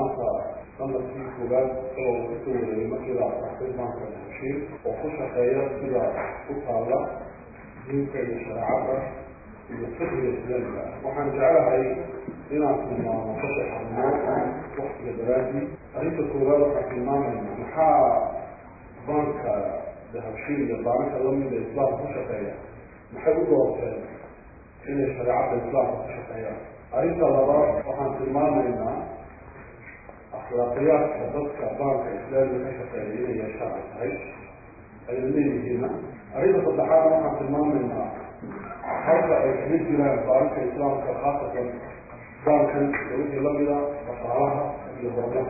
maanta sanadkii koowaad oo kasoo wareegay markii la asaxay maanta heshiis oo ku shaqeeya sida u taalla diinta iyo shareecada iyo fiqhiga islaamiga waxaan jecelahay inaan tilmaamo saddex arrimood waqtiga daraadii arrinta koowaad waxaan tilmaamaynaa maxaa banka dahabshiil iyo baanka lamida islaamka ku shaqeeya maxay u doorteen inay shareecada islaamka ku shaqeeyaan arrinta labaad waxaan tilmaamaynaa akhlaaqiyaadka dadka baanka islaamiga ka shaqeeya inay yeeshaan ay tahay ayna leeyihiina arrinta saddexaad waxaan tilmaamaynaa halka ay kaga jiraan baanka islaamka khaasatan baankan iyo wixii lamida dhaqaalaha iyo horumarka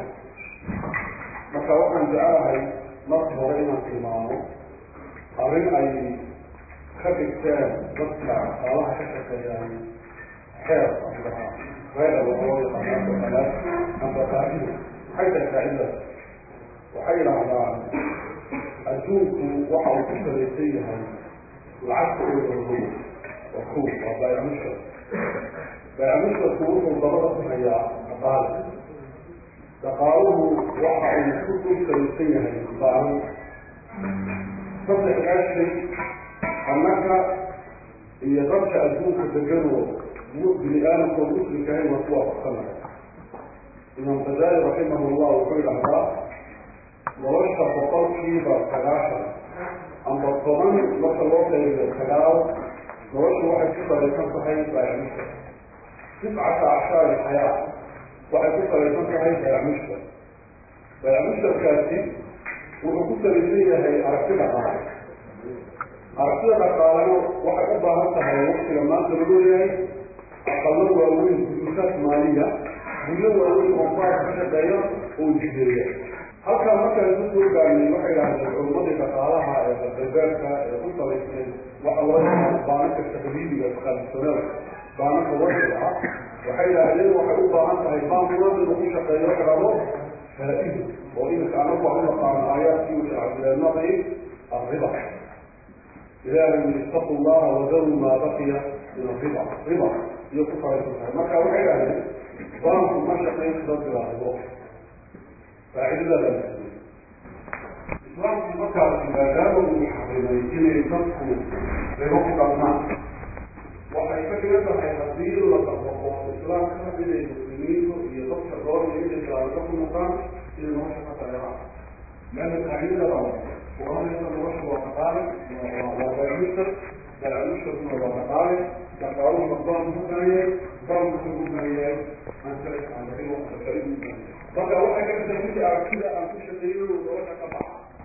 marka waxaan jecelahay marka hore inaan tilmaamo arrin ay ka dhigteen dadka dhaqaalaha ka shaqeeyaan xeer amba غير الوضوء الثلاث amba qaacida maxay tahay qaacidadaas waxay yidhaahdaan adduunku waxa uu ku salaysan yahay lacagta oo dawlado waa kow waa baayamushar baayamusharku wuxuu dabada ku hayaa dhaqaale dhaqaaluhu waxa uu ku salaysan yahay baanan saddexdaa shay annaka iyo dadka adduunka deganoo bini aadamka oo muslimka ahayn waa ku waafaqsanahay imaam Ghazali rahimahullah wuxuu yidhahdaa nolosha boqolkiiba 9 amba 10 marka loo qeybiyo 9 noloshu waxay ku salaysan tahay baayamusha 19 xayaa waxay ku salaysan tahay baayamusharkaasi wuxuu ku salaysan yahay aragtida dhaqaale aragtida dhaqaalena waxay u baahan tahay waqtiga maanta lagu leeyahay aqallo waaweyn guduusaad maaliya guryo waaweyn oo baanka ka shaqeeya oo jideeya halkaa markaan ku soo gaarnay waxay yidhahdeen culummadii dhaqaalaha ee galbeedka ee ku salaysnay waxa loo yaqaano baanaka taqliidiga traditioneel baanaka wasiga ah waxay yidhahdeen waxay u baahan tahay baankunan inuu ku shaqeeyo xirado faa'ido oo iminka anagu waxu naqaano aayaadkii wixii cabdileelnaqi الربا إلهي اتقوا الله وذروا ما بقي من الربا ربا يكفر الربا ما كان وحي عليه بانك ما شقين ضد الله فعلا لا إسلام في مكة إذا جابوا المحرمين يتقوا لرفق الماء وحيفكر يبقى حيفضيل وتطبقوا الإسلام كان بين المسلمين يطبق الدور يجب على تقوم المقام إلى المشرقة العراق لأن القاعدة رأوا وهم يتنوشوا وقطارك وغيرمشتر بلعنشتر وقطارك تقعوا مقضاء مكانية قام مكانية عن سلك عن ذلك وقتارك مكانية بقى واحد كده أكيد أن تشتريه ودوشة قطع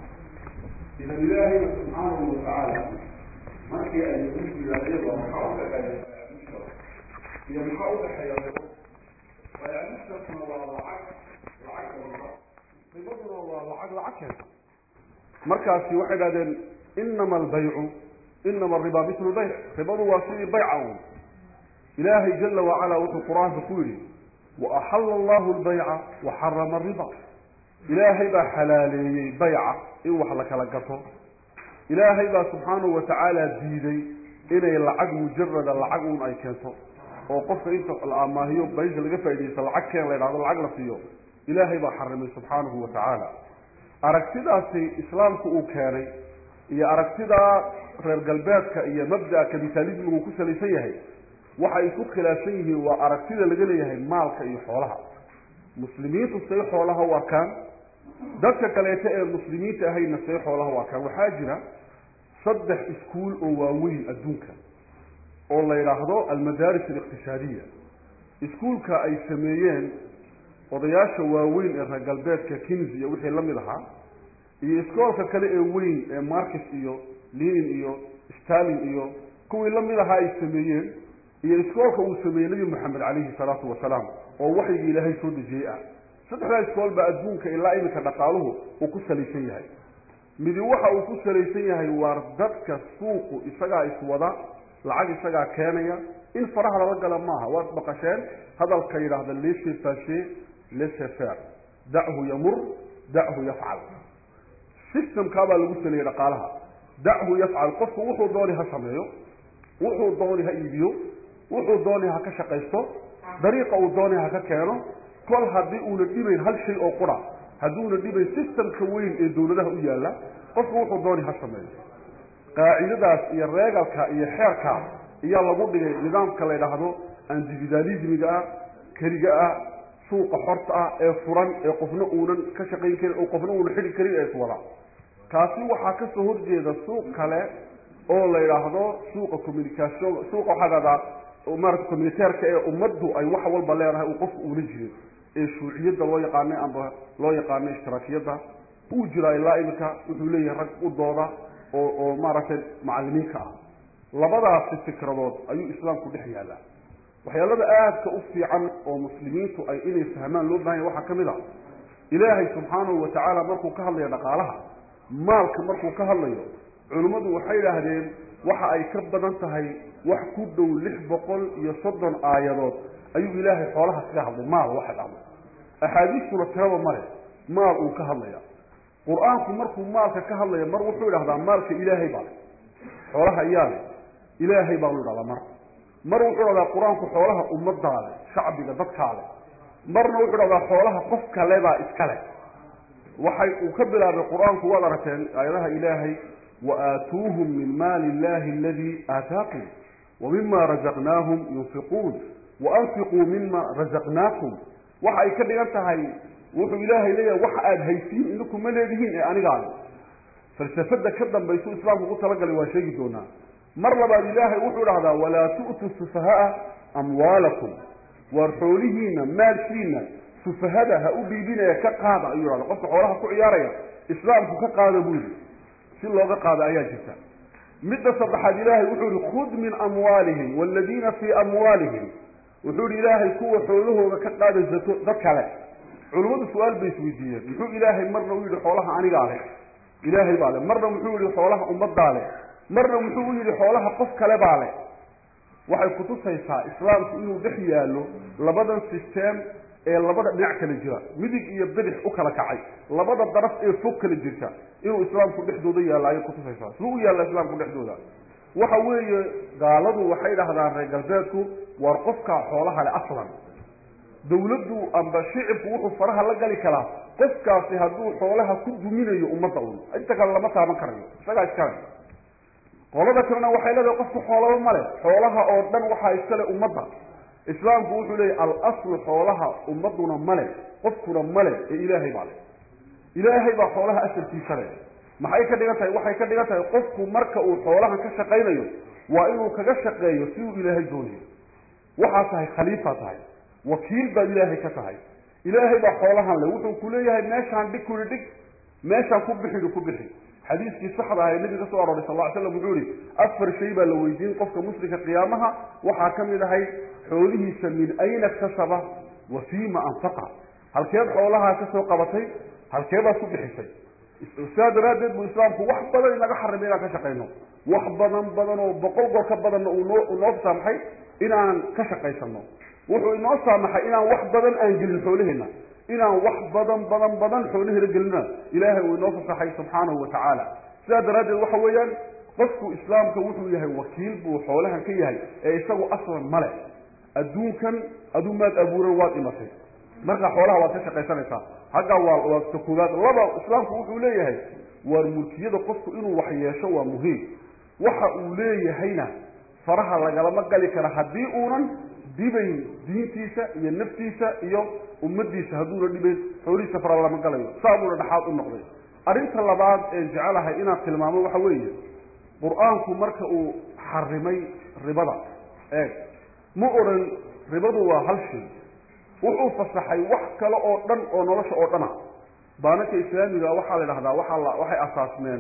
إذا الله سبحانه وتعالى ما في أن يكون في ذلك ومحاولة يمشتر هي محاولة حياته ويمشتر من العقل بمضر والعقل عكس markaasi waxay yiraahdeen inma al-bay'u inma ar-riba mithlu al-bay' ribadu waa sidii bay'ahu ilaahi jalla wa ala wuxuu quraanka ku yiri wa ahalla Allahu al-bay'a wa harrama ar-riba ilaahi ba halaleeyay bay'a in wax la kala gato ilaahi ba subhanahu wa ta'ala diiday inay lacag mujarrada lacag uun ay keento oo qofka inta al-amaahiyo bay'ga laga faa'iideysto lacag keen la yiraahdo lacag la siiyo ilaahi ba harramay subhanahu wa ta'ala aragtidaasi islaamku uu keenay iyo aragtida reer galbeedka iyo mabda'a kapitalismigu ku salaysan yahay waxa isku khilaafsan yihiin waa aragtida laga leeyahay maalka iyo xoolaha muslimiintu say xoolaha waa kan dadka kaleeta ee muslimiinta ahayna say xoolaha waa kan waxa jira saddex iskuul oo waaweyn adduunka oo la yiraahdo al-madaaris al-iqtisaadiyya iskuulka ay sameeyeen odayaasha waaweyn ee reer galbeedka Keynes iyo wixii la mid ahaa iyo iskoolka kale ee weyn ee Marx iyo Lenin iyo Stalin iyo kuwii la mid ahaa ay sameeyeen iyo iskoolka uu sameeyay Nabi Muhammad alayhi salatu wa salaam oo waxay Ilaahay soo dejiyay saddexda iskool ba adduunka ilaa imika dhaqaaluhu uu ku salaysan yahay mid waxa uu ku salaysan yahay war dadka suuqu isaga iswada lacag isaga keenaya in faraha la gala maaha waa baqasheen hadalka yiraahdo leeshay faashay laissez faire دعه يمر دعه يفعل سيستم كابا لو سلي دقالها دعه يفعل قف وحو دوني ها سميو وحو دوني ها ايبيو وحو دوني ها كشقيستو طريقه ودوني ها ككينو كل هذه ونجيبين هل شيء أو قرى هذول نجيبين سيستم كوين الدولة له إياه قصوا حضاني هالشمال قاعدة الرجال كيحركها يلا قول لي نظام كلا يلاحظه اندفيداليزم جاء كرجاء سوق حرطة فرن قفنا أونا كشقين كر أو قفنا أونا حري كريم أسوارا كاسي وحكى سهول جيدا سوق كلا أو لا يلاحظه سوق كوميونيكاسيون سوق هذا ومارس كوميونيتير كأمده أي واحد والبلايرها وقف ونجري الشيوعية الله يقارن أم لا يقارن اشتراكية وجرى إلا إنك وحولي رك الضوضة أو مارس معلمين كا لبضع في الفكرات أي إسلام كل حياله وحياله آد كأفي عن ومسلمين أي إني فهمان لبنان وحا كمدا إلهي سبحانه وتعالى مركو كهل يدقالها مالك مركو كهل علماء وحيلة هذين وحا أي كبدا انتهي وحكودوا لحبقل يصدن آيادات أي إلهي حولها كهل مال واحد عمل أحاديث كرة مرة مال وكهل قرآن مركو مالك كهل مر وحول هذا مالك إلهي بال حولها إياه إلهي بالود على مر وحول هذا القرآن حولها أمضى على شعبي لضدك على مر وحول هذا حولها قفك لذا إسكاله وكبر القرآن وضرتين أيها إلهي وآتوهم من مال الله الذي آتاكم ومما رزقناهم ينفقون وأنفقوا مما رزقناكم وحي كبر أنتهي وحو إلهي ليا وحاد هيسين إنكم من هذه أنا قال فلسفة كذا بيسوء إسلام وقلت لقى لواشيك دونا مر بعد إلهي وحو هذا ولا تؤتوا السفهاء أموالكم وارحولهين مالكين سفهاء هؤلاء بنا كقاعدة أيها الله قصة حولها كعيارية إسلام كقاعدة بوزي في اللغة قاعدة أيها جدا مدة صبح إلهي وحو خذ من أموالهم والذين في أموالهم وحو إلهي كوة حوله كقاعدة ذكالة علماء السؤال بيسويدية يقول إلهي مرة ويلي حولها عني عليه إلهي بالي مرة ويلي حولها أمضى عليه مرة ويلي حولها قف كلاب عليه waxay ku tusaysaa islaamku inuu dhex yaalo labadan system ee labada dhinac kala jira midig iyo bidix u kala kacay labada daraf ee fog kala jirta inuu islaamku dhexdooda yaalayo ku tusaysaa suu yaala islaamku dhexdooda waxa weeye gaaladu waxay dhahdaan reer galbeedku war qofka xoolaha leh aslan dawladdu amba shicibku wuxuu faraha la gali kala qofkaasi haduu xoolaha ku duminayo ummadda inta kale lama taaban karayo isaga iskale qolada kalena waxay leedahay qofku xoolaha male xoolaha oo dhan waxa iskale ummadda islaamku wuxuu leeyahay al-asl xoolaha ummaduna male qofkuna male ee ilaahay baa xoolaha asalkiisa leh maxay ka dhigan tahay waxay ka dhigan tahay qofku marka uu xoolaha ka shaqeynayo waa inuu kaga shaqeeyo si uu ilaahay doonayo waxa tahay khaliifa tahay wakiil baa ilaahay ka tahay ilaahay baa xoolahan leh wuxuu ku leeyahay meeshaan dhig meeshaan ku bixi حديث في صحراء النبي صلى الله عليه وسلم يقول أفر شيء بالويدين قفك مسلك قيامها وحاكم لهي حوله من أين اكتسبه وفيما أنفقه هل كيف حولها كسو قبطي هل كيف صبح شيء أستاذ رادد والإسلام هو واحد بدن إنك حرمينا كشقينه واحد بدن وبقوق كبدن ونوف سامحي إنا كشقيسنه وحو إنه سامحي إنا واحد بدن أنجل حولهنا إنا واحد بدن حوله رجلنا إلهي ونوفق حي سبحانه وتعالى سيد رادل وحويا قصوا إسلام كوحو يهي وكيل بوحولها كيهي يساقوا أصلا ملك أدون كان أدون مات أبو رواد إمسي مرقى حولها واتشق يسانيسا حقا والتكولات لبا إسلام كوحو ليهي والملكية قصوا إنو وحياشوا مهي وحاو ليهينا فرها لقلما قالي كان حديئونا ديبين دينتيسا إيا نفتيسا إيا ummadiisa haduu dhibay xoolihiisa fara lama galayo saabuna dhaxaad u noqday arinta labaad ee jecelaha inaan tilmaamo waxa weeye quraanku marka uu xarimay ribada ma oran ribadu waa hal shay wuxuu fasaxay wax kale oo dhan oo nolosha oo dhana baanka islaamiga waxa la yiraahdaa waxay asaasmeen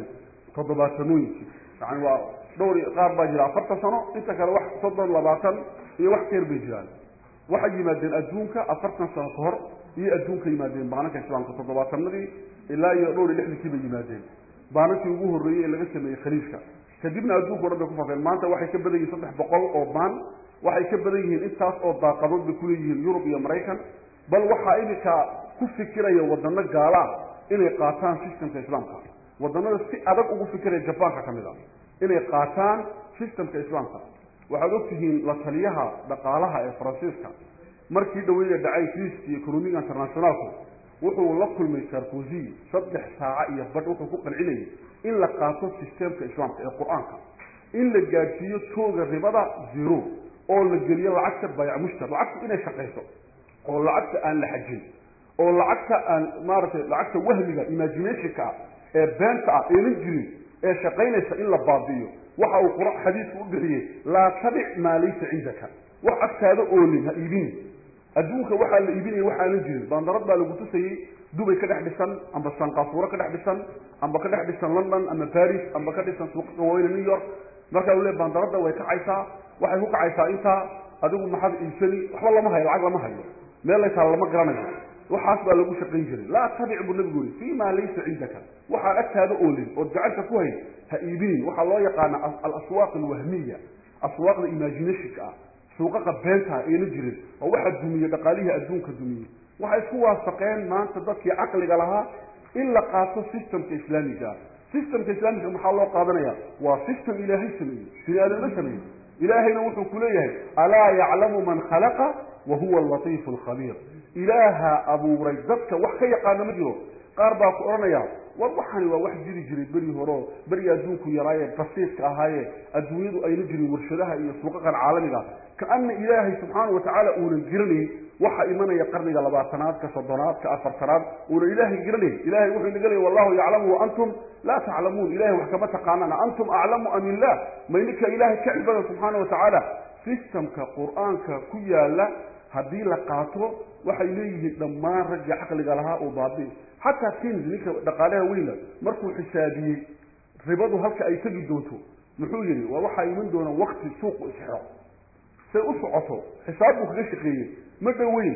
7 yani waa dhowr qaar baa jira 4 sano inta kale wax 20 iyo wax keer bay jiraan waxay yimaadeen adduunka 40 sano ka hor iyo adduunka yimaadeen baanka islaamka 7 ilaa iyo dhowr 6 bay yimaadeen baanka ugu horeeyay laga sameeyay khaliifka kadibna adduunka dhan ku faafeen maanta waxay ka badan yihiin 300 oo baan waxay ka badan yihiin intaas oo daaqadood ku leeyihiin Yurub iyo Mareykan bal waxa idinka ku fikiraya wadano gaala inay qaataan systemka islaamka wadanada si adag ugu fikiraya Japan kamid ah inay qaataan systemka islaamka waxaad ogtihiin la taliyaha dhaqaalaha ee Faransiiska markii dhaweeyay dhacay fiiskii economic internationalku wuxuu la kulmay Sarkozy 3 saac iyo badh wuxuu ku qancinayay in la qaato systemka islaamka ee quraanka in la gaarsiiyo tooga ribada zero oo la geliyo lacagta bayع mushtar lacagta inay shaqeyso oo lacagta aan la xajin oo lacagta aan maartay lacagta wahmiga imagination-ka ee beenta ah ee jirin ee shaqeynaysa in la baabiyo waxa uu quraan xadiis u bixiyay la tabic ma laysa indaka wax agtaada oo lin ha iibin adduunka waxa la iibinay waxa aan jirin bandarad baa lagu tusayay Dubai ka dhex dhisan amba Singapore ka dhex dhisan amba ka dhex dhisan London ama Paris amba ka dhisan suuqa weyn New York marka uu leeyahay bandarada way ka caysaa waxay ku kacaysaa inta adigu maxad iibsani waxba lama hayo lacag lama hayo meel la taal lama garanayo waxaas baa lagu shaqeyn jiray la tabic bu nabigu fi ma laysa indaka waxa agtaada oo lin oo gacanta ku hay ha iibin waxa loo yaqaan al-aswaq al-wahmiyya aswaq al-imagination suuqa beenta ee la jirin oo waxa dumiye dhaqaalihi adduunka dumiye waxa isku waafaqeen maanta dadkii aqliga lahaa in la qaato systemka islaamiga maxaa loo qaadanaya waa system ilaahay sameeyay siyaada la sameeyay ilaahayna wuxuu ku leeyahay ala ya'lamu man khalaqa wa huwa al-latif al-khabir ilaaha abu raydka wax ka yaqaan ma jiro qaar baa ku oranaya war waxani waa wax jiri jiray bari horo bari adduunku yaraaye basiiska ahaaye adduunyadu ay la jirin warshadaha iyo suuqaqa caalamiga kaana ilaahay subhanahu wa ta'ala uu jiranay waxa imanaya qarniga 20aad ka 30aad ka 40aad uu ilaahay jiranay ilaahay wuxuu nagalay wallahu ya'lamu wa antum la ta'lamun ilaahay wax kama taqaanana antum a'lamu am illah maylika ilaahay ka ibada subhanahu wa ta'ala systemka quraanka ku yaala hadii la qaato waxay leeyihiin dhammaan rag aqliga lahaa oo baabi حتى كنز لك دقالها ويلا مركو حسابي ربضو هلك أي تجي دوتو محويري ووحا يمن دون وقت السوق إسحراء سيأسعطو حسابه غشقية مدى وين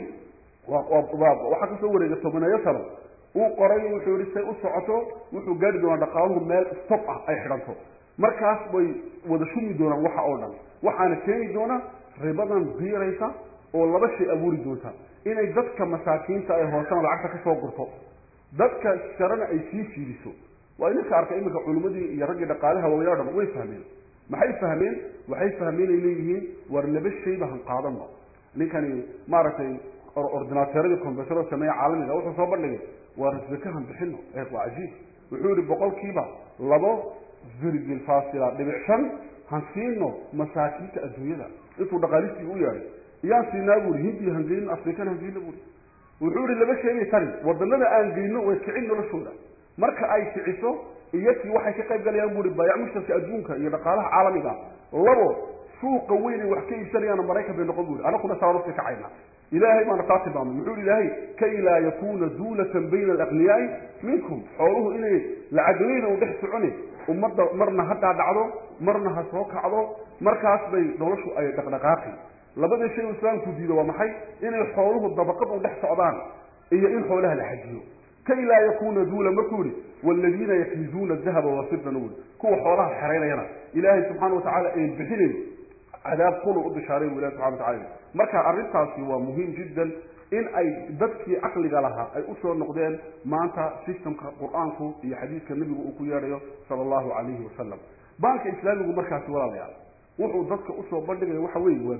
وحكا سوري جسوبنا يسر وقرأي وحوري سيأسعطو وحو قادي دون دقالهم مال استطع أي حرانتو مركاس بي ودشومي دون وحا أولا وحانا كيني دون ربضا بيريسا والله بشي أبوري دونتا إنا يددك مساكين تأي هوسان العكسة كسو قرطو dadka sharana ay sii fiiriso waa inka arkay imika culimadii iyo rag dhaqaalaha waaweyn way fahmeen maxay fahmeen waxay fahmeen leeyihiin war laba shay baan qaadano ninkani maartay ordinaatorada computer sameeya caalamiga wuxuu soo bandhigay war isbakahan bixino ee waajiib wuxuu yiri boqolkiiba 2.5 hansiino masaakiinta adduunyada intuu dhaqaalihiisa u yahay iyaan siinaagu hindi hangeyn afrikan hangeyn wuxuu laba shay tani wadannada aan geeyno way kicin noloshooda marka ay kiciso iyadii waxay ka qayb galayaan buuri bay'u mushtarka adduunka iyo dhaqaalaha caalamiga labo suuqa weyn wax ka iibsanayaan Mareykanka bay noqon buuri ana kuna saarofka kacayna ilaahay ma naqaati baa wuxuu ilaahay kay la yakuna dulatan bayna al-aqniya'i minkum xooluhu inay lacagayna u dhex socone ummadda marna hadda dhacdo marna ha soo kacdo markaas bay noloshu ay dhaqdhaqaaqi labada shay islaamku diido waa maxay inay xooluhu dabaqad u dhex socdaan iyo in xoolaha la xajiyo kay la yakuna dula markuuri walladina yaknizuna adh-dhahaba was-sidra nuul kuwa xoolaha xareynayana ilaahay subhanahu wa ta'ala ay bixinay cadaab kullu u bishaaray ilaahay subhanahu wa ta'ala marka arintaasi waa muhiim jiddan in ay dadkii aqliga lahaa ay u soo noqdeen maanta systemka quraanku iyo xadiiska nabiga uu ku yeerayo sallallahu alayhi wa sallam banka islaamigu markaas walaalayaal wuxuu dadka u soo bandhigay waxa weey waa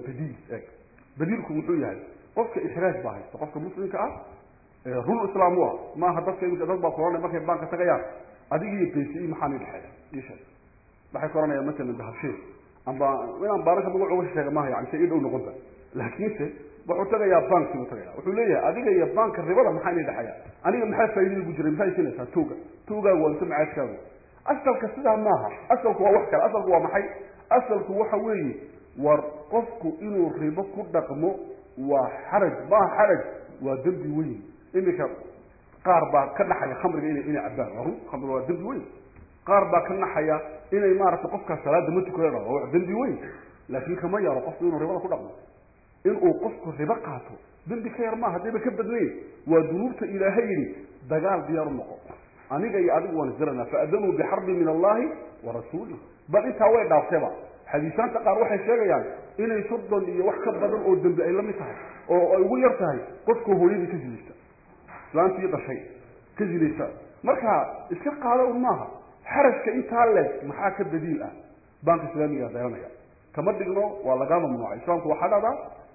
badiilku wuxuu yahay qofka ihraaj baahay qofka muslimka ah rul islaamu ma hadafka in dad baa koronay markay banka tagayaan adigii PCE maxaa dhaxay isha waxay koronaya mesela dahabshay amba inaan baarka magac uga sheega ma yaani si dhow noqonta laakiin wuxuu tagayaa banki wuxuu leeyahay adiga iyo banka ribada maxaa dhaxaya aniga maxaa faa'iido ugu jiray maxay siinaysaa tuuga waa inta macaashkaagu asalka sidaa maaha asalku waa wax kale asalku waa maxay asalku waxa weeye war qofku inuu ribo ku dhaqmo waa xaraj ma xaraj waa dambi weyn imika qaar baa ka dhaxaya khamriga inay cabaan khamriga waa dambi weyn qaar baa ka dhaxaya inay maaragtay qofka salaada ma tukado waa dambi weyn laakiin kama yaro qofku inuu ribo ku dhaqmo inuu qofku ribo qaato dambi ka yar ma hadii ka badnay waa dunuubta ilaahay dagaal diyaar noqo aniga iyo adigu waan jirana fa adanu bi harbi min Allah wa rasuulihi bal inta way dhaaftaba xadiisaanta qaar waxay sheegayaan inay soddon iyo wax ka badan oo dambi ay la mid tahay oo ay ugu yar tahay qofku hooyadii ka jilista islaantii dhashay ka jilista marka iska qaado maaha xarashka inta leeg maxaa ka badiil ah banka islaamiga dayanaya kama dhigno waa laga mamnuucay islaamku waxa dhada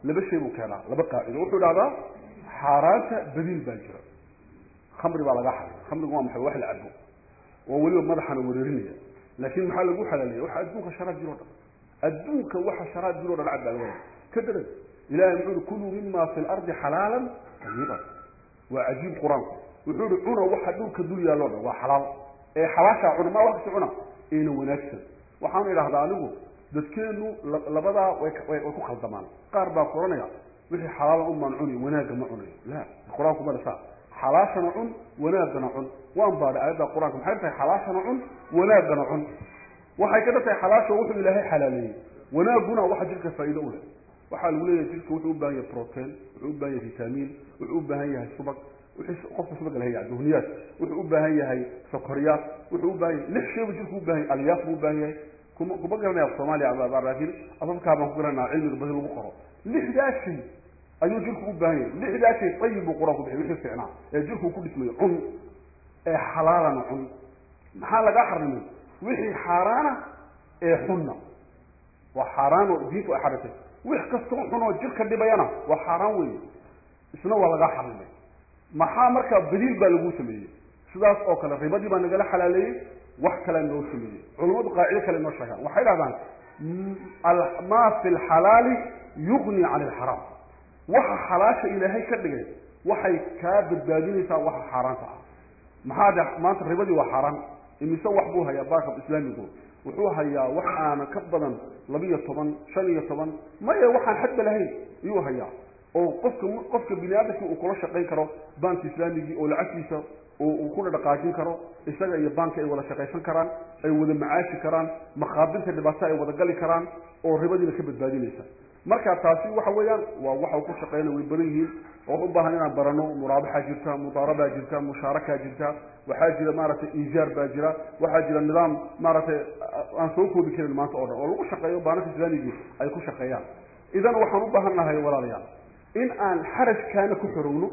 laba shay buu keenaa laba qaacido wuxuu dhahdaa xaaraanta badiil baa jira khamri baa laga xaray khamrigu waa maxay wax la cabo oo waliba madaxana wareerinaya laakiin maxaa lagu xalaaleeyay waxa adduunka sharaab jiro dhan adduunka waxa sharaab jiro dhan cad baa laga kadib ilaahay wuxuu kulu mimma fil ardi halalan tayyiban wa ajib quraan wuxuu cuna waxa dhulka dul yaalo dhan waa xalaal ee xalaasha cuna ma wax cuna inuu wanaagsan waxaan ilaahay anigu dadkeenu labada way ku qaldamaan qaar baa qoranaya wixii xalaal u mancuni wanaaga ma cunayo la quraanku ma laha xalaashana cun wanaagana cun waan baad aayada quraanka maxay tahay xalaashana cun wanaagana cun waxay ka tahay xalaasha wuxuu ilaahay xalaaleeyay wanaaguna waxa jirka faa'iido u leh waxa lagu leeyahay jirka wuxuu u baahan yahay protein wuxuu u baahan yahay vitamin wuxuu u baahan yahay subag wuxuu qofka subag leeyahay duhniyaad wuxuu u baahan yahay sokoriyaad wuxuu u baahan yahay lix shay jirku u baahan yahay alyaaf u baahan yahay kuma garanaya Soomaaliya aba raahin afka baan ku garanaa cilmiga badan lagu qoro lixdaasi ayuu jirku u baahan yahay lixdaasi tayyib quraanku wixii fiicnaa ee jirku ku dhismayo cun ee xalaalana cun maxaa laga xarimay wixii xaraana ee xunna wa xaraano diifu axadate wix kasto xuno jirka dhibayana wa xaraan weey isna waa laga xarimay maxaa marka badiil baa lagu sameeyay sidaas oo kale ribadii baa naga xalaaleeyay wax kale noo sameeyay culimadu qaacido kale noo sheegaan waxay dhahdaan ma fil halal yughni 'an al haram waxa xalaasha ilaahay ka dhigay waxay ka badbaadinaysaa waxa xaraanta ah maxaa maanta ribadii waa xaraan imise wax buu hayaa baaqab islaamigu wuxuu hayaa wax aan ka badan 12 15 ma yahay waxaan xad lahayn iyuu hayaa oo qofka bini'aadamku uu kula shaqeyn karo bank islaamigi oo lacagtiisa oo ku dhaqaajin karo isaga iyo banka ay wada shaqeysan karaan ay wada macaashi karaan maqaabinta dhibaato ay wada gali karaan oo ribadina ka badbaadinaysa marka taasi waxa weeyaan waa waxa uu ku shaqeynaa way badan yihiin oo u baahan inaan barano muraabaxa jirta mudaraba jirta musharaka jirta waxa jira maaragtay ijaar baa jira waxa jira nidaam maaragtay aan soo koobi karin maanta oo dhan oo lagu shaqeeyo baanka islaamiga ay ku shaqeeyaan idan waxaan u baahanahay walaalayaal in aan xarajkaana ku xorowno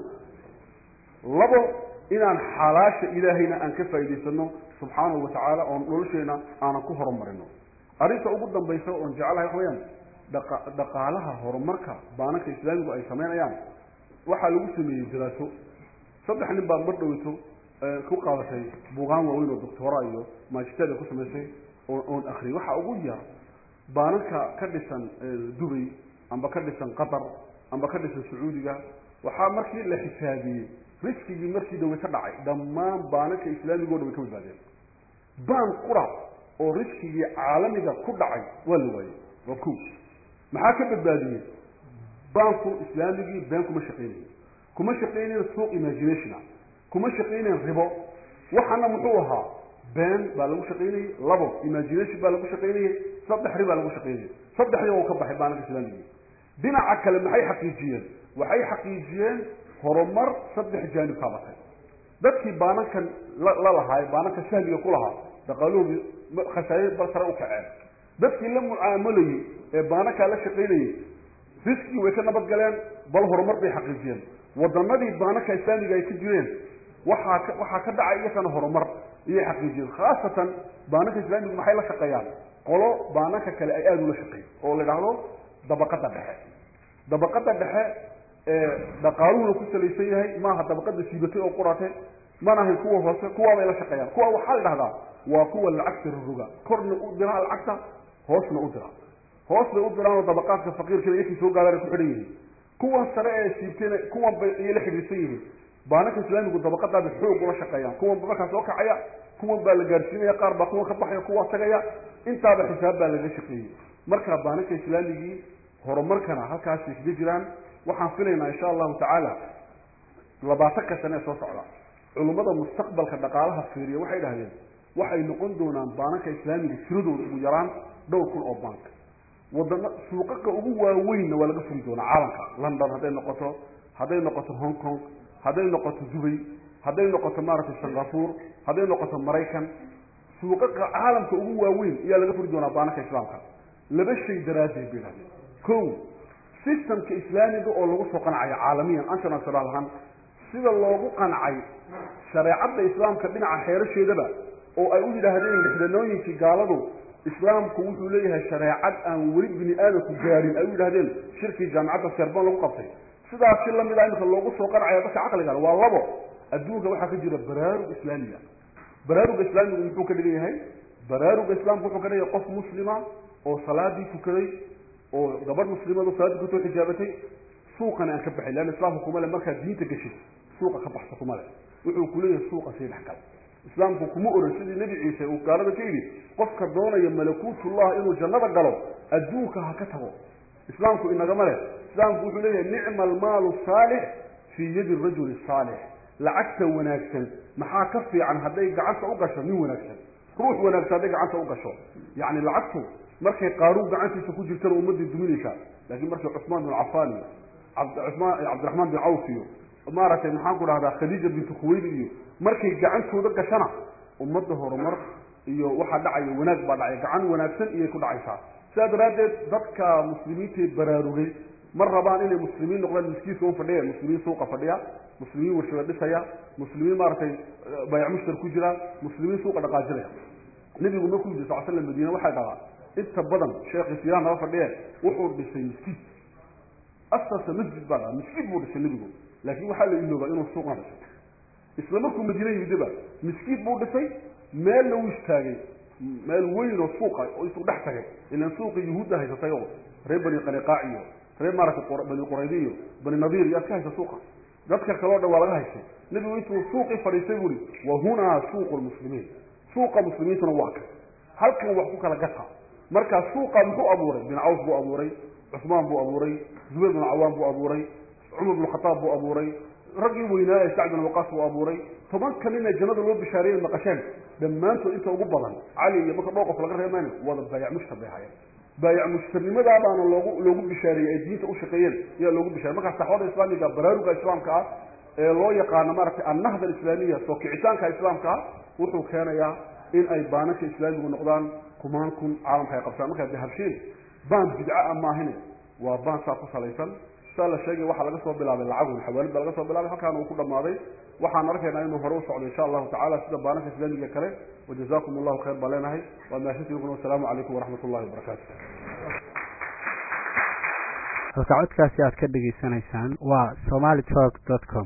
labo inaan xalaasha ilaahayna aan ka faa'iideysano subhanahu wa ta'ala oo nolosheena aan ku horumarino arinta ugu dambaysa oo jecelahay waxa weeyaan dhaqaalaha horumarka baanka islaamigu ay sameeyaan waxa lagu sameeyay diraaso saddex nin baa mardhowto ku qaadatay buugaan waaweyn oo doctora iyo magister ku sameeyay oo akhri waxa ugu yar baanka ka dhisan Dubai amba ka dhisan Qatar amba ka dhisan Sacuudiga waxa markii la xisaabiyay riskigi markii daway ka dhacay dhammaan baanka islaamiga oo ka badbaadeen baan qura oo riskigi caalamiga ku dhacay waa la waayay waa ku maxaa ka badbaadiyay baanku islaamigi baan kuma shaqeynay suuq imagination kuma shaqeynay ribo waxana muxuu ahaa baan baa lagu shaqeynay labo imagination baa lagu shaqeynay saddex riba lagu shaqeynay saddexda oo ka baxay baanka islaamiga dhinaca kale maxay xaqiijiyeen waxay xaqiijiyeen horumar saddex jaanib ka batay dadkii baankan la lahaay baanka sahliga ku lahaa dhaqaaluhu khasaayo basra u kacay dadkii la muaamalay ee baanka la shaqeynay riski way ka nabad galeen bal horumar bay xaqiijiyeen wadamadii baanka islaamiga ay ka jireen waxa ka dhacay iyana horumar iyo xaqiijiyeen khaasatan baanka islaamiga maxay la shaqeeyaan qolo baanka kale ay aad u la shaqeeyaan oo la yiraahdo dabaqada dhexe dhaqaaluhu ku salaysan yahay ma aha dabaqada siibatay oo qoratay mana hay kuwa hoose kuwa way la shaqeeyaan kuwa waxa la dhahdaa waa kuwa lacagta ruga korna u diraa lacagta hoosna u diraa hoosna u diraa dabaqadka faqiirka iyo soo gaadhay ku xidhan yihiin kuwa sare ee siibtay kuwa bay la xiriirsan yihiin baanka islaamigu dabaqada bay xoog ula shaqeeyaan kuwa markaas oo kacaya kuwa baa la gaarsiinaya qaar baa kuwa ka baxaya kuwa tagaya intaaba xisaab baa laga shaqeeyay marka baanka islaamigi horumarkana halkaas ay jiraan waxaan filaynaa insha Allah ta'ala 20 sano soo socda culimada mustaqbalka dhaqaalaha fiiriyo waxay dhahdeen waxay noqon doonaan baanka islaamiga tiradooda ugu yaraan 2,000 oo bank wadana suuqaqa ugu waaweyn waa laga furi doonaa caalamka London haday noqoto Hong Kong haday noqoto Dubai haday noqoto maaragtay Singapore haday noqoto Mareykan suuqaqa caalamka ugu waaweyn ayaa laga furi doonaa baanka islaamka laba shay daraadeed bay dhahdeen كو سيستم كإسلامي ده أو لغة قناعية عالميا أنشنا صراحة سيدا لغة قناعية شريعة الإسلام كبين على حير الشيء ده أو أقول ده هذين الحدنوين في قالوا إسلام كوجه ليه شريعة أن ولد بني آدم كجارين أو هذين شركة جامعة السربان لو قبضي سيدا شيء لم يلاقي مثل لو قصوا قرع بس عقل قال والله الدول كواحد كجير برارو إسلامية برارو إسلامي ويبقوا كده هاي برارو إسلام كوجه كده يقف مسلمة أو صلاة كده أو قبر مسلمة أو صلاة كده حجابتي سوق أنا أكبح لأن الإسلام حكومة لما كان دين تكشف سوق كبح حكومة وكلية السوق سيد حكام إسلام حكومة ورسول النبي عيسى وقال كيري قف كردونا يملكوت الله إنه جنة قالوا أدوك هكتبوا إسلامكم إن جماله إسلامكم يقولون نعم المال الصالح في يد الرجل الصالح لعكت وناكسن محا كفي عن هذي قعدت أوقشه من وناكسن روح وناكسن هذي قعدت أوقشه يعني لعكته مركي قارون قعدت تكون جلتر ومد الدمينيكا لكن مركي عثمان بن عفان عبد الرحمن بن عوفي مارة محاكور هذا خديجة بنت خويلد مركي قعدت ودق سنة ومده هرمر iyo waxa dhacay wanaag baa dhacay gacan wanaagsan iyo ku dhacaysa saadaradeed dadka muslimiinta baraarugay mar rabaan inay muslimiin noqdaan miskiiska oo fadhiya muslimiin suuqa fadhiya muslimiin warshada dhisaya muslimiin maartay bay'u mushtar ku jira muslimiin suuqa dhaqaajinaya nabigu markuu yiri sallallahu alayhi madiina waxa dhaca inta badan sheekh Siyaan oo fadhiya wuxuu dhisay miskiis asasa masjid baa miskiid buu dhisay nabigu laakiin waxa la ilooba inuu suuqa dhisay islaamku madiina yidaba miskiid buu dhisay meel loo istaagay meel weyn oo suuqa oo isku dhex tagay ilaa suuqa yahuuda haysatay oo reer bani qaniqaaciyo reer marka bani quraydiyo bani nadir iyo ka haysa suuqa dadka kale oo dhawaalaha haysay nabigu intuu suuqi fariisay buri wa huna suuqul muslimiin suuqa muslimiintuna waa ka halkan wax ku kala gata marka suuqa muxuu abuuray bin Awf buu abuuray Uthman buu abuuray Zubayr bin Awam buu abuuray Umar bin Khattab buu abuuray ragii weynaa ee Sa'd bin Waqas buu abuuray toban kalina jannada loo bishaariyay maqasheen dhammaantood inta ugu badan cali iyo marka dhooqof laga reemaan wada bay'u mushtabahay bay'u mushtarnimada baana loogu bishaariyay ay diinta u shaqeeyeen yaa loogu bishaariyay marka saxwada islaamiga baraaruga islaamka ee loo yaqaan marka annahda islaamiga soo kicitaanka islaamka wuxuu keenayaa in ay baanaka islaamigu noqdaan kumaan kun caalamka ay qabtaan marka dahabshiin baan bidca ama ahine waa baan saaf salaysan sala sheegay waxa laga soo bilaabay lacag xawaalid laga soo bilaabay halkaan uu ku dhamaaday waxaan arkaynaa inuu hore u socdo insha Allah ta'ala sida baanaka islaamiga kale wajazaakumullahu khayr balanahay wa ma shukran wa salaamu alaykum wa rahmatullahi wa barakatuh halka codkaasi aad ka dhageysanaysaan waa somalitalk.com